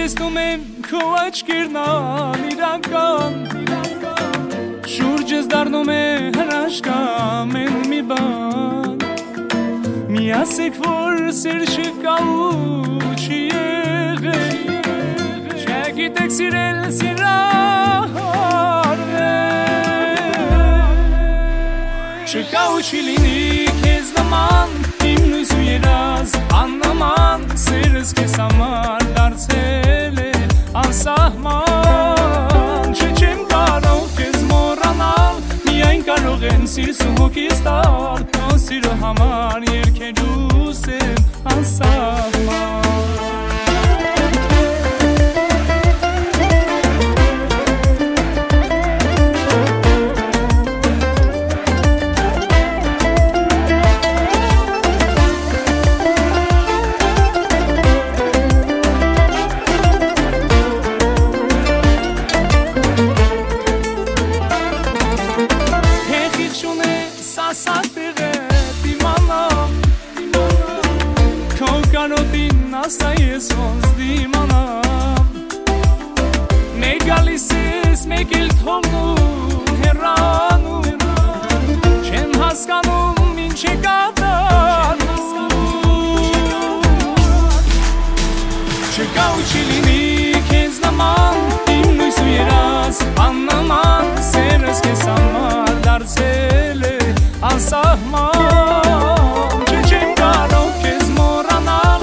տեսնում եմ քո աչքերն իրական Շուրջս դառնում է հրաշքամ են մի բան Մի ասեք որ սեր չկա ու չի եղել Չգիտեք սիրել սիրահարվել Չկա ու չի լինի քեզ նման Իմ լույս ու երազ աննման Սերս քեզ համար դարձել է անսահման Չեմ կարող քեզ մոռանալ Միայն կարող եմ սիրս ու հոգիս տալ Քո սիրո համար երգելուս եմ անսահման Ասա ես ոնց դիմանամ Մեկ գալիս ես, մեկ էլ թողնում հեռանում Չեմ հասկանում ինչ է կատարում Չկա ու չի լինի քեզ նման Իմ լույս ու երազ աննման Սերս քեզ համար դարձել է անսահման Չեմ կարող քեզ մոռանալ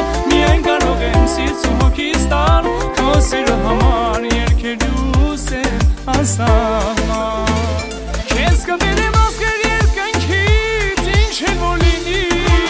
Քո սիրո համար երգելուս եմ անսահման Քեզ կբերեմ ազգեր երկնքից ինչ է որ լինի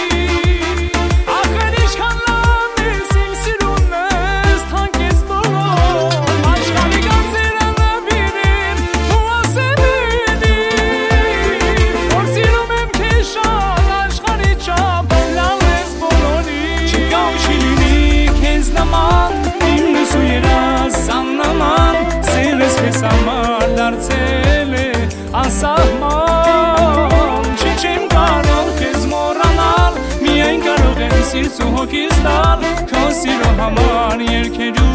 Ախր ինչքան լավ ես իմ սիրուն ես թանկ ես բոլոր Աշխարհի գանձերը նվիրեմ ու ասեմ էլի Որ սիրում եմ քեզ շատ աշխարհի չափ լավ ես բոլորի Չկա ու չի լինի քեզ նման Իմ լույս ու երազ աննման Սերս քեզ համար դարձել է անսահման Չեմ կարող քեզ մոռանալ Միայն կարող եմ սիրս ու հոգիս տալ Քո սիրո համար երգելու